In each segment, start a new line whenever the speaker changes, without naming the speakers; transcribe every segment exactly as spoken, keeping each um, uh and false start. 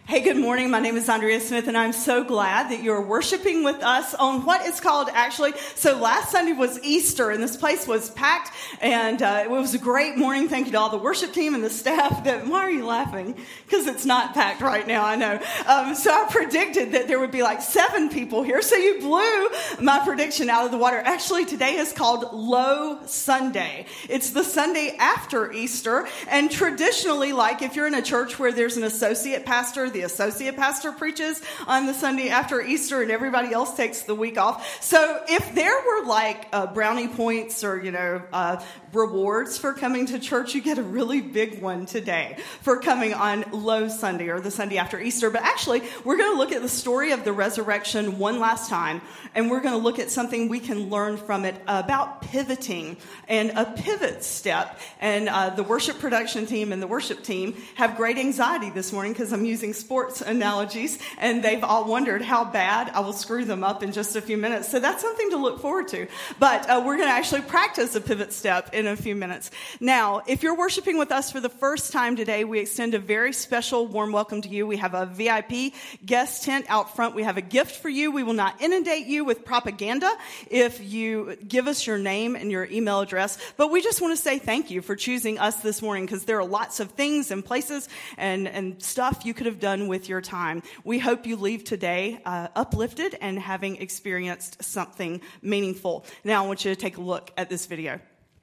Hey, good morning. My name is Andrea Smith, and I'm so glad that you're worshiping with us on what is called actually, so last Sunday was Easter, and this place was packed, and uh, it was a great morning. Thank you to all the worship team and the staff. That, why are you laughing? Because it's not packed right now, I know. Um, so I predicted that there would be like seven people here, so you blew my prediction out of the water. Actually, today is called Low Sunday. It's the Sunday after Easter, and traditionally, like if you're in a church where there's an associate pastor, the associate pastor preaches on the Sunday after Easter and everybody else takes the week off. So if there were like uh, brownie points or, you know, uh, rewards for coming to church, you get a really big one today for coming on Low Sunday or the Sunday after Easter. But actually, we're going to look at the story of the resurrection one last time, and we're going to look at something we can learn from it about pivoting and a pivot step. And uh, the worship production team and the worship team have great anxiety this morning because I'm using sports analogies, and they've all wondered how bad I will screw them up in just a few minutes. So that's something to look forward to. But uh, we're going to actually practice a pivot step in a few minutes. Now, if you're worshiping with us for the first time today, we extend a very special warm welcome to you. We have a V I P guest tent out front. We have a gift for you. We will not inundate you with propaganda if you give us your name and your email address. But we just want to say thank you for choosing us this morning, because there are lots of things and places and, and stuff you could have done with your time. We hope you leave today uh, uplifted and having experienced something meaningful. Now I want you to take a look at this video.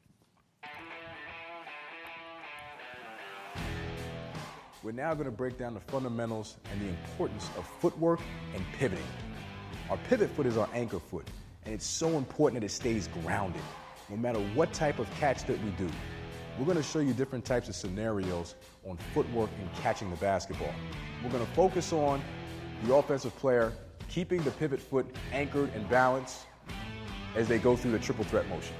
We're now going to break down the fundamentals and the importance of footwork and pivoting. Our pivot foot is our anchor foot, and it's so important that it stays grounded, no matter what type of catch that we do. We're going to show you different types of scenarios on footwork and catching the basketball. We're going to focus on the offensive player keeping the pivot foot anchored and balanced as they go through the triple threat motion.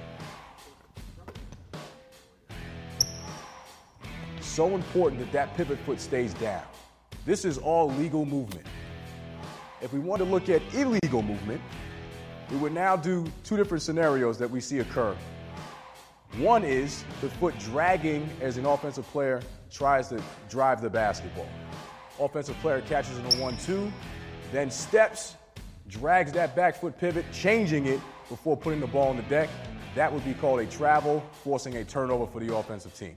So important that that pivot foot stays down. This is all legal movement. If we want to look at illegal movement, we would now do two different scenarios that we see occur. One is the foot dragging as an offensive player tries to drive the basketball. Offensive player catches in a one two, then steps, drags that back foot pivot, changing it before putting the ball on the deck. That would be called a travel, forcing a turnover for the offensive team.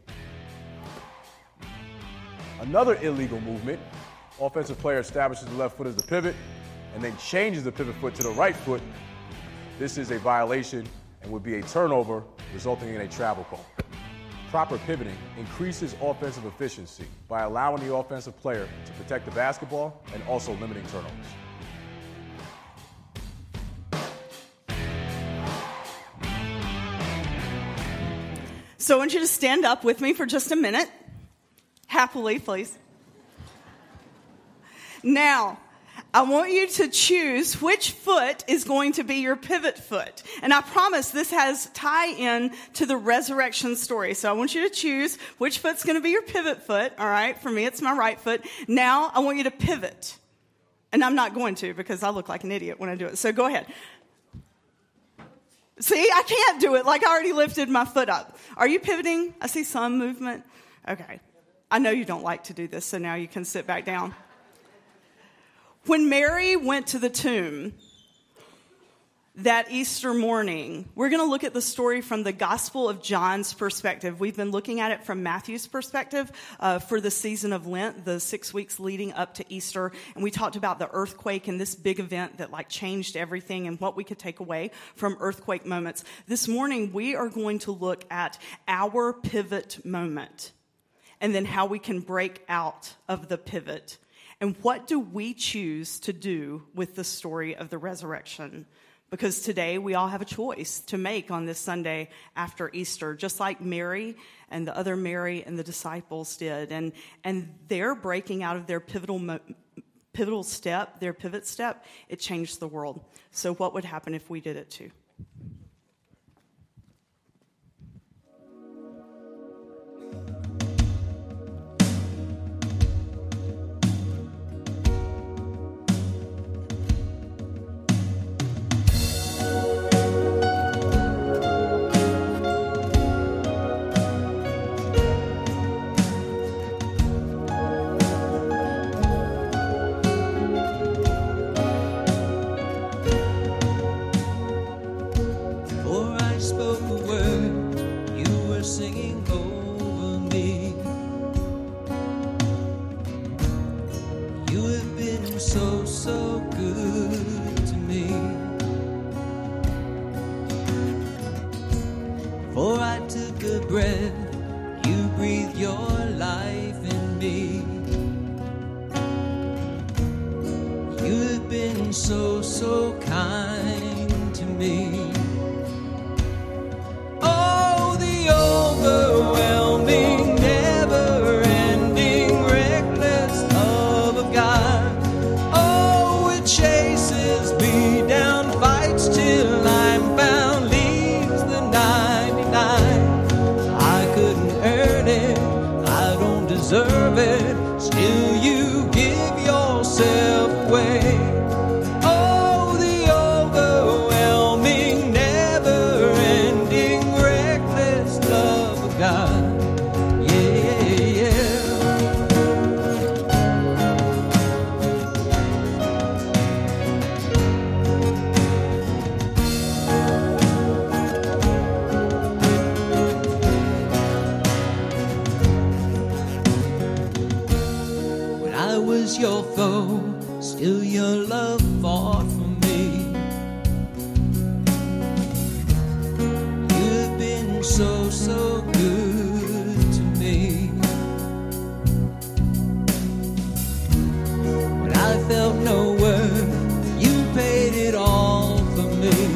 Another illegal movement, offensive player establishes the left foot as the pivot and then changes the pivot foot to the right foot. This is a violation and would be a turnover, resulting in a travel call. Proper pivoting increases offensive efficiency by allowing the offensive player to protect the basketball and also limiting turnovers.
So I want you to stand up with me for just a minute. Happily, please. Now, I want you to choose which foot is going to be your pivot foot. And I promise this has tie-in to the resurrection story. So I want you to choose which foot's going to be your pivot foot. All right, for me, it's my right foot. Now, I want you to pivot. And I'm not going to, because I look like an idiot when I do it. So go ahead. See, I can't do it like I already lifted my foot up. Are you pivoting? I see some movement. Okay. I know you don't like to do this, so now you can sit back down. When Mary went to the tomb that Easter morning, we're going to look at the story from the Gospel of John's perspective. We've been looking at it from Matthew's perspective uh, for the season of Lent, the six weeks leading up to Easter. And we talked about the earthquake and this big event that like changed everything and what we could take away from earthquake moments. This morning, we are going to look at our pivot moment and then how we can break out of the pivot. And what do we choose to do with the story of the resurrection? Because today we all have a choice to make on this Sunday after Easter, just like Mary and the other Mary and the disciples did. And and their breaking out of their pivotal mo- pivotal step, their pivot step, it changed the world. So what would happen if we did it too?
so, so good to me. Before I took a breath, you breathed your life in me. You have been so, so kind to me. Oh, the overwhelming, never-ending, reckless love of God. Oh, it chases me down, fights till I'm found, leaves the ninety-nine. I couldn't earn it, I don't deserve it, still you give yourself away. Oh, the overwhelming, never-ending, reckless love of God. Yeah, yeah. When I was your foe, still your love fought for me. You've been so, so good to me. When I felt no worth, you paid it all for me.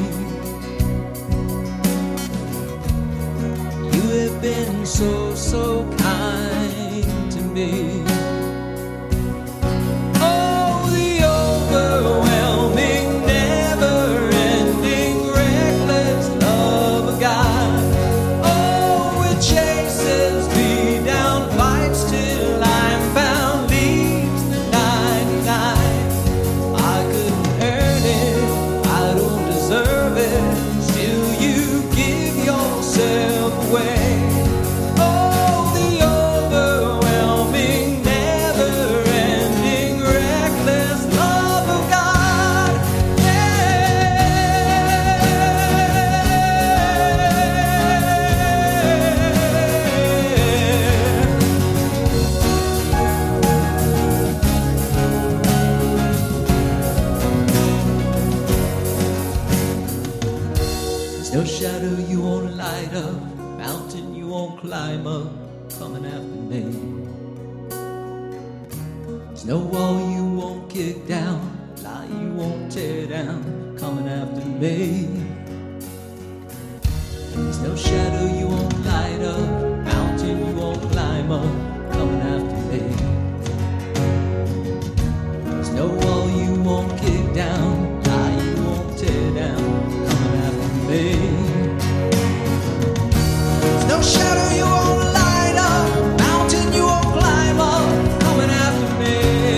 You have been so, so kind to me. Oh, the overwhelming, never-ending, reckless love of God. Oh, it chases me down, fights till I'm found, leaves the ninety-nine. I couldn't earn it, I don't deserve it, still you give yourself away. Oh, the overwhelming, never-ending, reckless love of God. There's no shadow you won't light up, mountain you won't climb up, coming after me. There's no wall you won't kick down, lie you won't tear down, coming after me. There's no shadow you won't light up, mountain you won't climb up, coming after me. There's no wall you won't kick down, lie you won't tear down, coming after me. There's no shadow you won't light up, mountain you won't climb up, coming after me.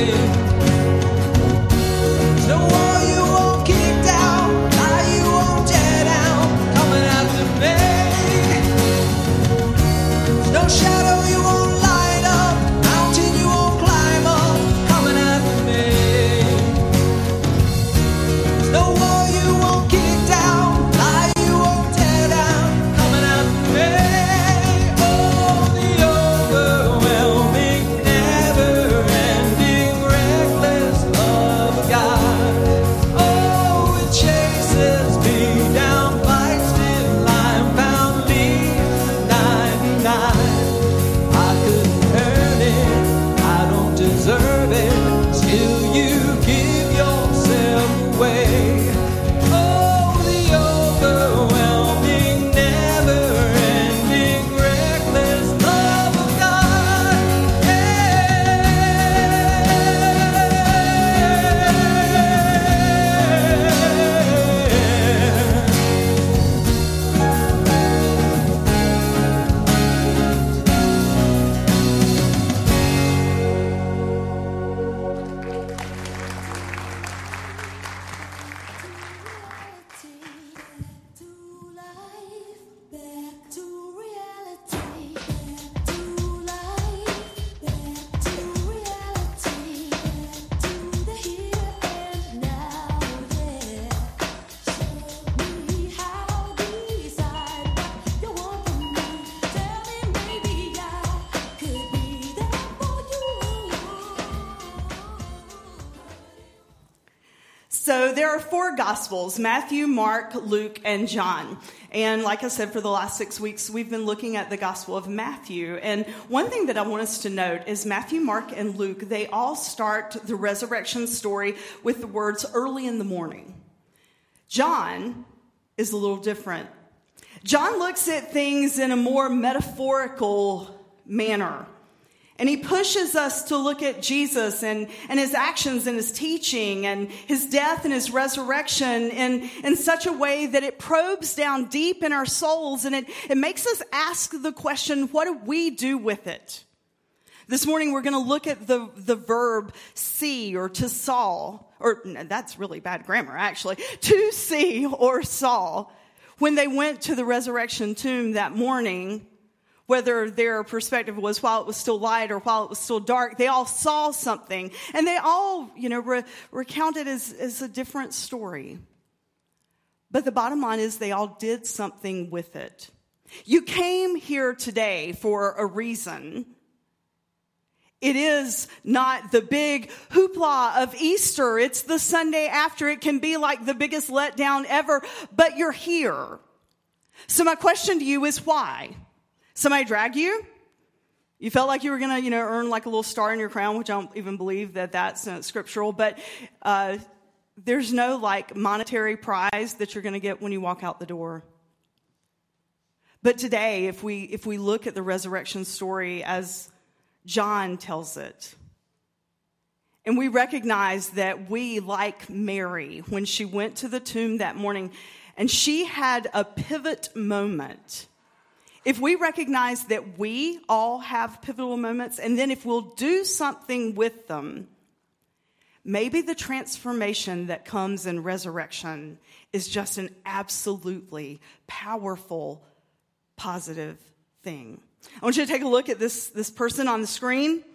There's no wall you won't kick down, lie you won't tear down, coming after me. There's no shadow you won't light
So there are four Gospels, Matthew, Mark, Luke, and John. And like I said, for the last six weeks, we've been looking at the Gospel of Matthew. And one thing that I want us to note is Matthew, Mark, and Luke, they all start the resurrection story with the words early in the morning. John is a little different. John looks at things in a more metaphorical manner. And he pushes us to look at Jesus and, and his actions and his teaching and his death and his resurrection in, in such a way that it probes down deep in our souls, and it, it makes us ask the question, what do we do with it? This morning we're going to look at the, the verb see or to saw, or no, that's really bad grammar actually, to see or saw. When they went to the resurrection tomb that morning, whether their perspective was while it was still light or while it was still dark, they all saw something. And they all, you know, re- recounted as, as a different story. But the bottom line is they all did something with it. You came here today for a reason. It is not the big hoopla of Easter. It's the Sunday after. It can be like the biggest letdown ever, but you're here. So my question to you is why? Somebody drag you? You felt like you were going to, you know, earn like a little star in your crown, which I don't even believe that that's uh, scriptural. But uh, there's no like monetary prize that you're going to get when you walk out the door. But today, if we if we look at the resurrection story as John tells it, and we recognize that we, like Mary, when she went to the tomb that morning, and she had a pivot moment. If we recognize that we all have pivotal moments, and then if we'll do something with them, maybe the transformation that comes in resurrection is just an absolutely powerful, positive thing. I want you to take a look at this, this person on the screen.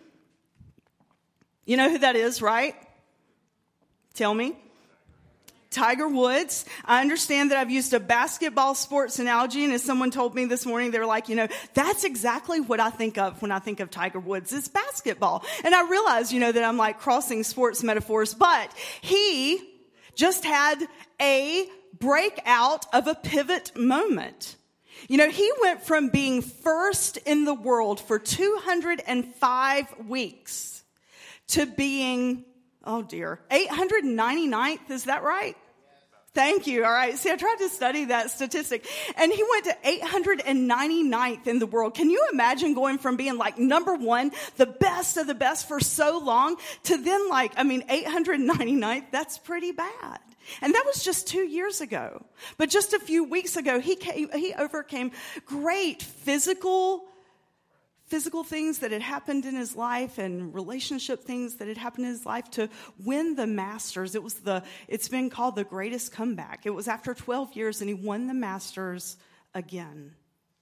You know who that is, right? Tell me. Tiger Woods. I understand that I've used a basketball sports analogy, and as someone told me this morning, they were like, you know, that's exactly what I think of when I think of Tiger Woods is basketball. And I realized, you know, that I'm like crossing sports metaphors, but he just had a breakout of a pivot moment. You know, he went from being first in the world for two hundred five weeks to being, oh dear, eight hundred ninety-ninth, is that right? Thank you. All right. See, I tried to study that statistic. And he went to eight hundred ninety-ninth in the world. Can you imagine going from being like number one, the best of the best for so long, to then like, I mean, eight hundred ninety-ninth, that's pretty bad. And that was just two years ago. But just a few weeks ago, he came, he overcame great physical physical things that had happened in his life and relationship things that had happened in his life to win the Masters. It was the, it's been called the greatest comeback. It was after twelve years, and he won the Masters again.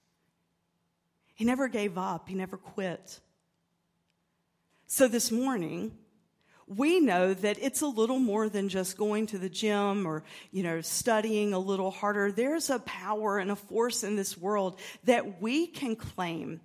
He never gave up. He never quit. So this morning, we know that it's a little more than just going to the gym or, you know, studying a little harder. There's a power and a force in this world that we can claim.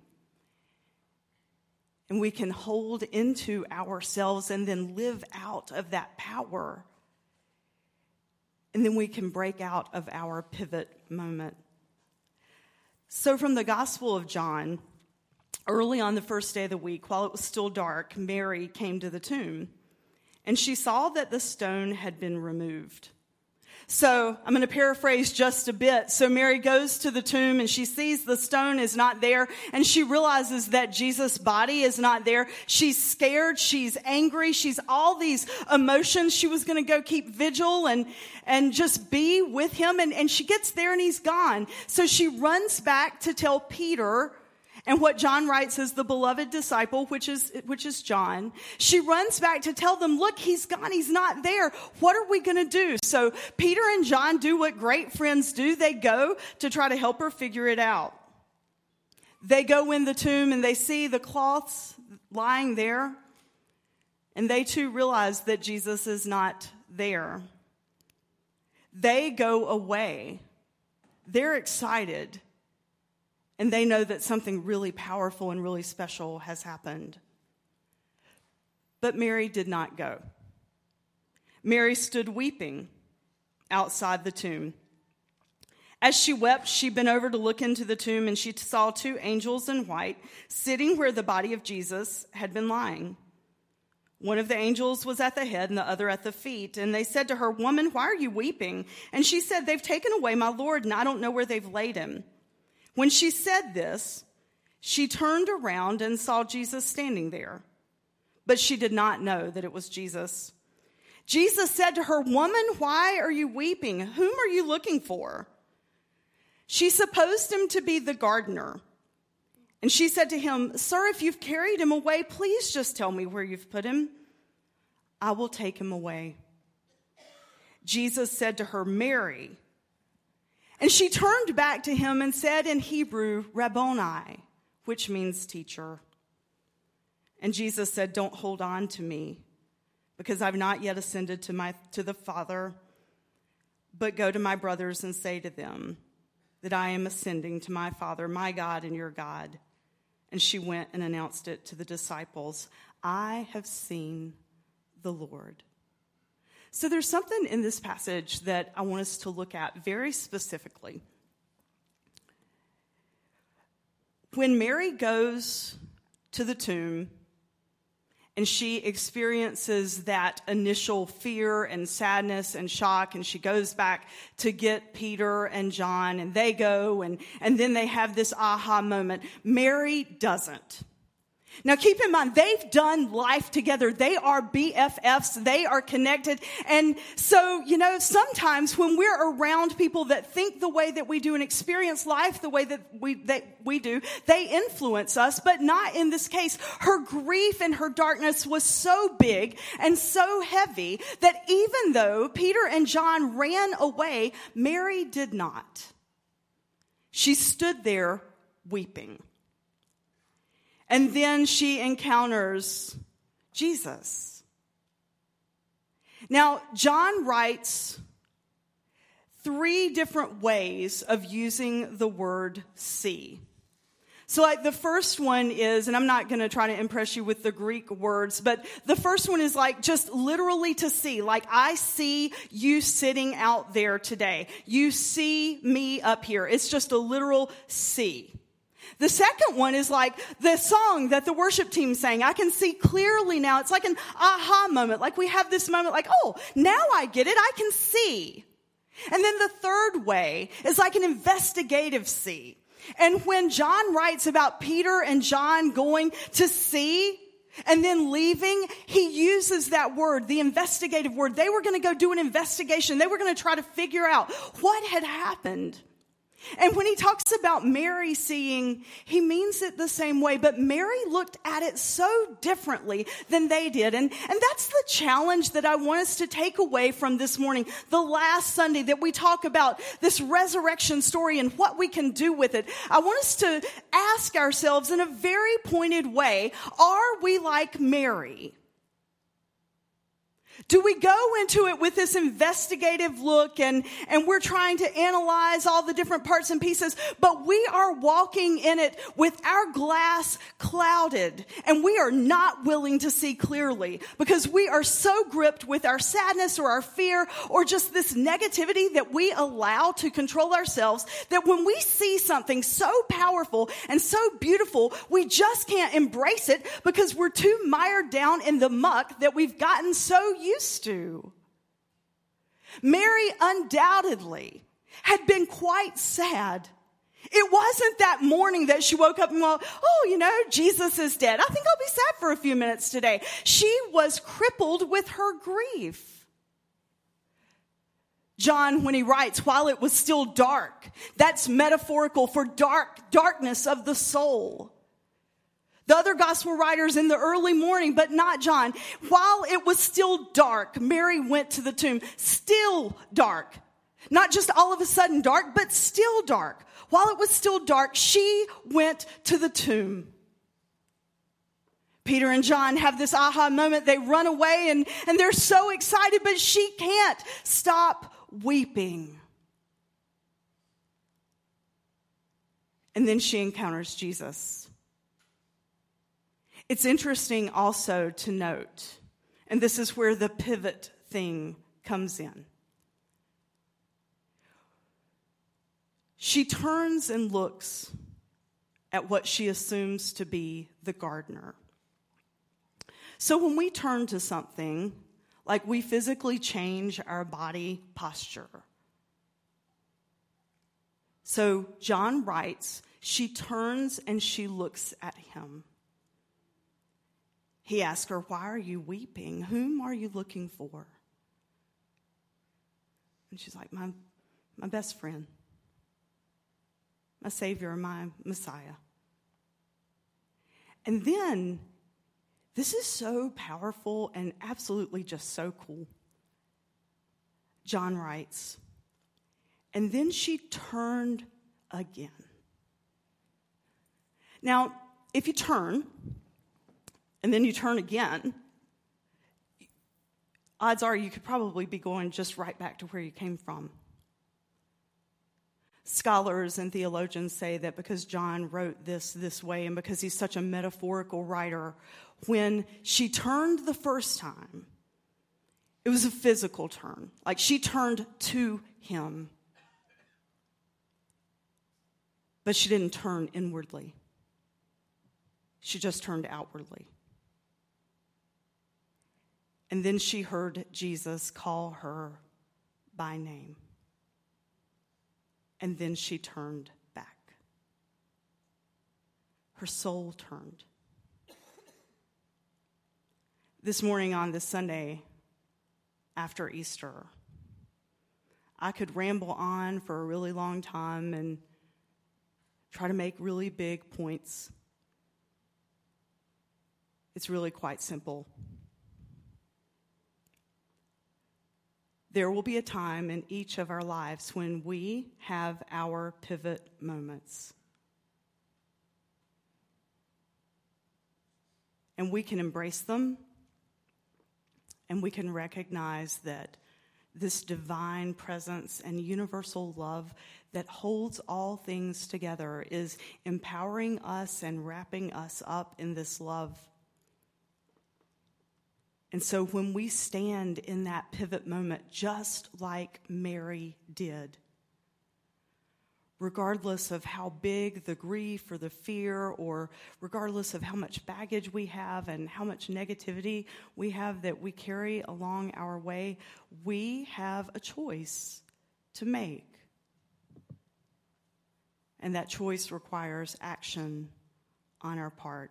And we can hold into ourselves and then live out of that power. And then we can break out of our pivot moment. So from the Gospel of John, early on the first day of the week, while it was still dark, Mary came to the tomb. And she saw that the stone had been removed. So I'm going to paraphrase just a bit. So Mary goes to the tomb and she sees the stone is not there, and she realizes that Jesus' body is not there. She's scared. She's angry. She's all these emotions. She was going to go keep vigil and, and just be with him. And, and she gets there and he's gone. So she runs back to tell Peter, and what John writes as the beloved disciple, which is which is John. She runs back to tell them, look, he's gone. He's not there. What are we going to do? So Peter and John do what great friends do. They go to try to help her figure it out. They go in the tomb and they see the cloths lying there. And they too realize that Jesus is not there. They go away. They're excited. And they know that something really powerful and really special has happened. But Mary did not go. Mary stood weeping outside the tomb. As she wept, she bent over to look into the tomb, and she saw two angels in white sitting where the body of Jesus had been lying. One of the angels was at the head and the other at the feet. And they said to her, "Woman, why are you weeping?" And she said, "They've taken away my Lord, and I don't know where they've laid him." When she said this, she turned around and saw Jesus standing there. But she did not know that it was Jesus. Jesus said to her, "Woman, why are you weeping? Whom are you looking for?" She supposed him to be the gardener. And she said to him, "Sir, if you've carried him away, please just tell me where you've put him. I will take him away." Jesus said to her, "Mary." And she turned back to him and said in Hebrew, "Rabboni," which means teacher. And Jesus said, "Don't hold on to me, because I've not yet ascended to my to the Father, but go to my brothers and say to them that I am ascending to my Father, my God, and your God." And she went and announced it to the disciples. "I have seen the Lord." So there's something in this passage that I want us to look at very specifically. When Mary goes to the tomb and she experiences that initial fear and sadness and shock, and she goes back to get Peter and John, and they go, and, and then they have this aha moment. Mary doesn't. Now, keep in mind, they've done life together. They are B F Fs. They are connected. And so, you know, sometimes when we're around people that think the way that we do and experience life the way that we that we do, they influence us, but not in this case. Her grief and her darkness was so big and so heavy that even though Peter and John ran away, Mary did not. She stood there weeping. And then she encounters Jesus. Now, John writes three different ways of using the word see. So like the first one is, and I'm not going to try to impress you with the Greek words, but the first one is like just literally to see. Like, I see you sitting out there today. You see me up here. It's just a literal see. The second one is like the song that the worship team sang. I can see clearly now. It's like an aha moment. Like we have this moment like, oh, now I get it. I can see. And then the third way is like an investigative see. And when John writes about Peter and John going to see and then leaving, he uses that word, the investigative word. They were going to go do an investigation. They were going to try to figure out what had happened. And when he talks about Mary seeing, he means it the same way. But Mary looked at it so differently than they did. And, and that's the challenge that I want us to take away from this morning. The last Sunday that we talk about this resurrection story and what we can do with it. I want us to ask ourselves in a very pointed way, are we like Mary? Do we go into it with this investigative look and, and we're trying to analyze all the different parts and pieces, but we are walking in it with our glass clouded and we are not willing to see clearly because we are so gripped with our sadness or our fear or just this negativity that we allow to control ourselves that when we see something so powerful and so beautiful, we just can't embrace it because we're too mired down in the muck that we've gotten so used to. Mary undoubtedly had been quite sad. It wasn't that morning that she woke up and went, oh, you know, Jesus is dead. I think I'll be sad for a few minutes today. She was crippled with her grief. John, when he writes, while it was still dark, that's metaphorical for dark, darkness of the soul. The other gospel writers in the early morning, but not John. While it was still dark, Mary went to the tomb. Still dark. Not just all of a sudden dark, but still dark. While it was still dark, she went to the tomb. Peter and John have this aha moment. They run away and, and they're so excited, but she can't stop weeping. And then she encounters Jesus. It's interesting also to note, and this is where the pivot thing comes in. She turns and looks at what she assumes to be the gardener. So when we turn to something, like we physically change our body posture. So John writes, she turns and she looks at him. He asks her, why are you weeping? Whom are you looking for? And she's like, my, my best friend, my Savior, my Messiah. And then, this is so powerful and absolutely just so cool. John writes, and then she turned again. Now, if you turn, and then you turn again, odds are you could probably be going just right back to where you came from. Scholars and theologians say that because John wrote this this way and because he's such a metaphorical writer, when she turned the first time, it was a physical turn. Like she turned to him. But she didn't turn inwardly. She just turned outwardly. And then she heard Jesus call her by name. And then she turned back. Her soul turned. This morning on this Sunday after Easter, I could ramble on for a really long time and try to make really big points. It's really quite simple. There will be a time in each of our lives when we have our pivot moments. And we can embrace them, and we can recognize that this divine presence and universal love that holds all things together is empowering us and wrapping us up in this love. And so when we stand in that pivot moment, just like Mary did, regardless of how big the grief or the fear, or regardless of how much baggage we have and how much negativity we have that we carry along our way, we have a choice to make. And that choice requires action on our part.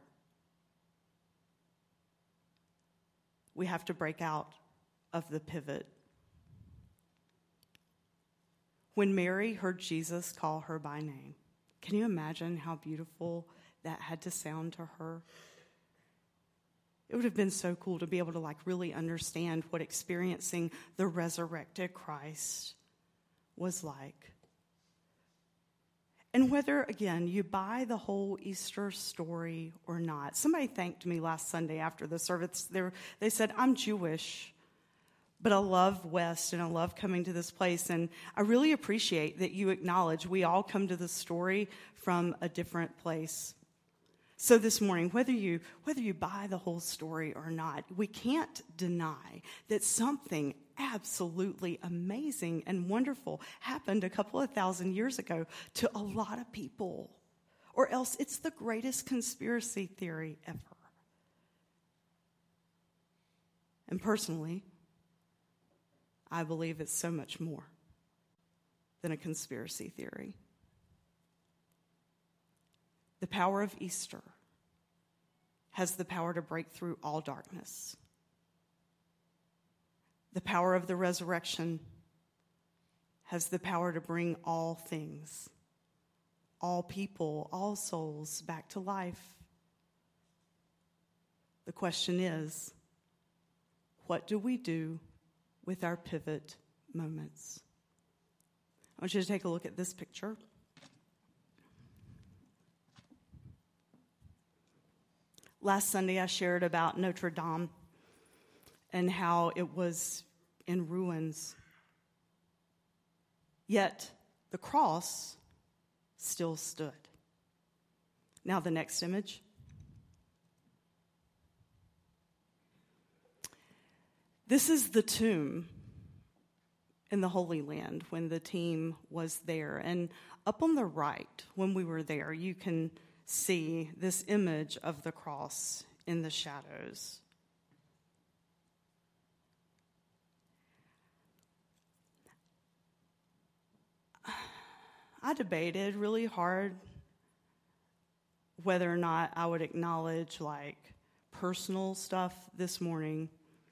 We have to break out of the pivot. When Mary heard Jesus call her by name, can you imagine how beautiful that had to sound to her? It would have been so cool to be able to like really understand what experiencing the resurrected Christ was like. And whether, again, you buy the whole Easter story or not. Somebody thanked me last Sunday after the service. They, were, they said, I'm Jewish, but I love West and I love coming to this place. And I really appreciate that you acknowledge we all come to this story from a different place. So this morning, whether you whether you buy the whole story or not, we can't deny that something absolutely amazing and wonderful happened a couple of thousand years ago to a lot of people. Or else it's the greatest conspiracy theory ever. And personally, I believe it's so much more than a conspiracy theory. The power of Easter has the power to break through all darkness. The power of the resurrection has the power to bring all things, all people, all souls back to life. The question is, what do we do with our pivot moments? I want you to take a look at this picture. Last Sunday, I shared about Notre Dame and how it was in ruins. Yet, the cross still stood. Now, the next image. This is the tomb in the Holy Land when the team was there. And up on the right, when we were there, you can see this image of the cross in the shadows. I debated really hard whether or not I would acknowledge like personal stuff this morning.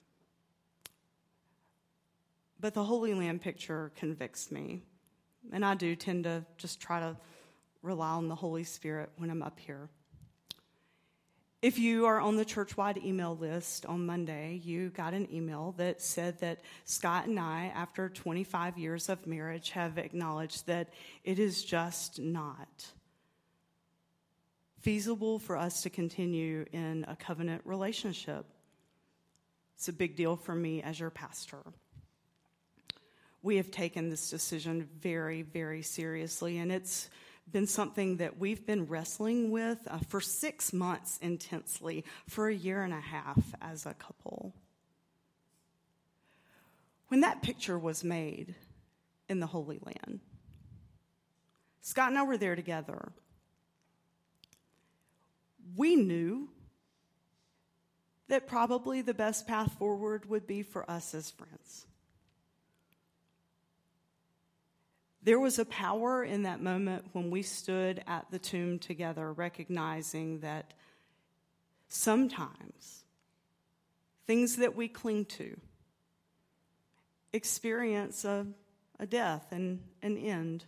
But the Holy Land picture convicts me. And I do tend to just try to rely on the Holy Spirit when I'm up here. If you are on the church-wide email list on Monday, you got an email that said that Scott and I, after twenty-five years of marriage, have acknowledged that it is just not feasible for us to continue in a covenant relationship. It's a big deal for me as your pastor. We have taken this decision very, very seriously, and it's been something that we've been wrestling with uh, for six months intensely, for a year and a half as a couple. When that picture was made in the Holy Land, Scott and I were there together. We knew that probably the best path forward would be for us as friends. There was a power in that moment when we stood at the tomb together, recognizing that sometimes things that we cling to experience a, a death and an end.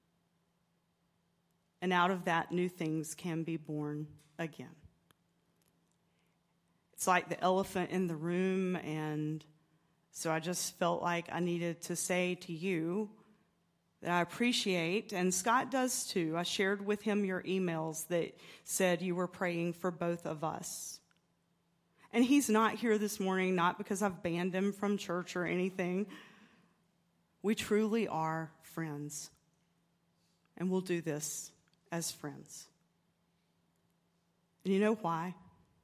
And out of that, new things can be born again. It's like the elephant in the room, and so I just felt like I needed to say to you that I appreciate, and Scott does too. I shared with him your emails that said you were praying for both of us. And he's not here this morning, not because I've banned him from church or anything. We truly are friends, and we'll do this as friends. And you know why?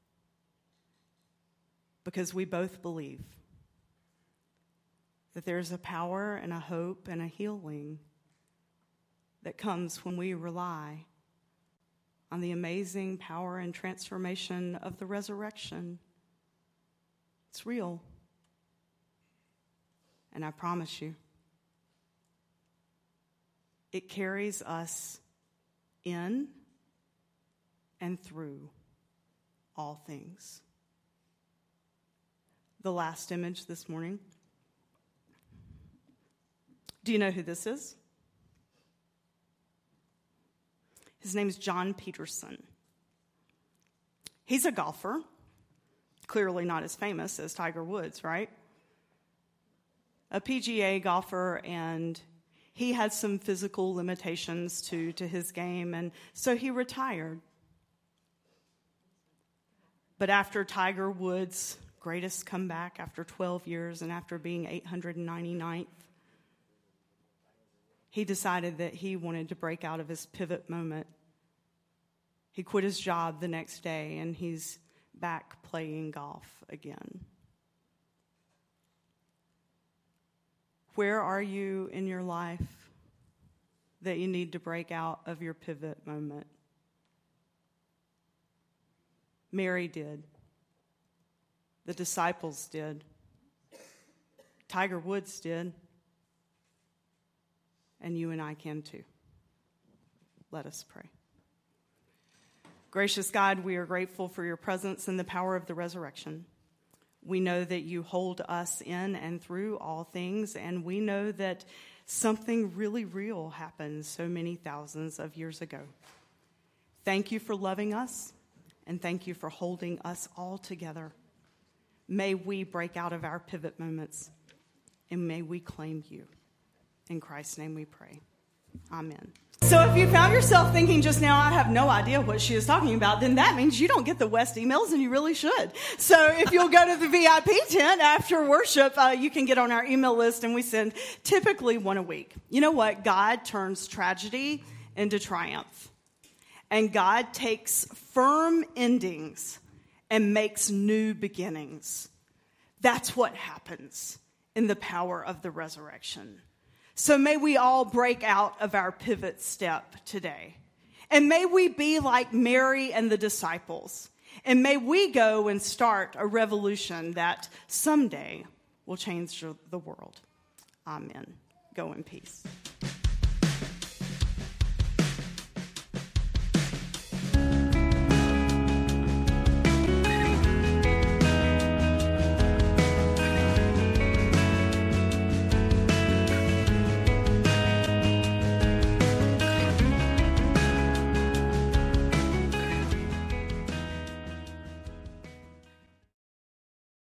Because we both believe that there's a power and a hope and a healing that comes when we rely on the amazing power and transformation of the resurrection. It's real. And I promise you, it carries us in and through all things. The last image this morning. Do you know who this is? His name is John Peterson. He's a golfer, clearly not as famous as Tiger Woods, right? A P G A golfer, and he had some physical limitations to, to his game, and so he retired. But after Tiger Woods' greatest comeback after twelve years and after being eight hundred ninety-ninth, he decided that he wanted to break out of his pivot moment. He quit his job the next day, and he's back playing golf again. Where are you in your life that you need to break out of your pivot moment? Mary did. The disciples did. Tiger Woods did. And you and I can too. Let us pray. Gracious God, we are grateful for your presence and the power of the resurrection. We know that you hold us in and through all things, and we know that something really real happened so many thousands of years ago. Thank you for loving us, and thank you for holding us all together. May we break out of our pivot moments, and may we claim you. In Christ's name we pray. Amen. So if you found yourself thinking just now, I have no idea what she is talking about, then that means you don't get the West emails, and you really should. So if you'll go to the V I P tent after worship, uh, you can get on our email list, and we send typically one a week. You know what? God turns tragedy into triumph. And God takes firm endings and makes new beginnings. That's what happens in the power of the resurrection. So may we all break out of our pivot step today. And may we be like Mary and the disciples. And may we go and start a revolution that someday will change the world. Amen. Go in peace.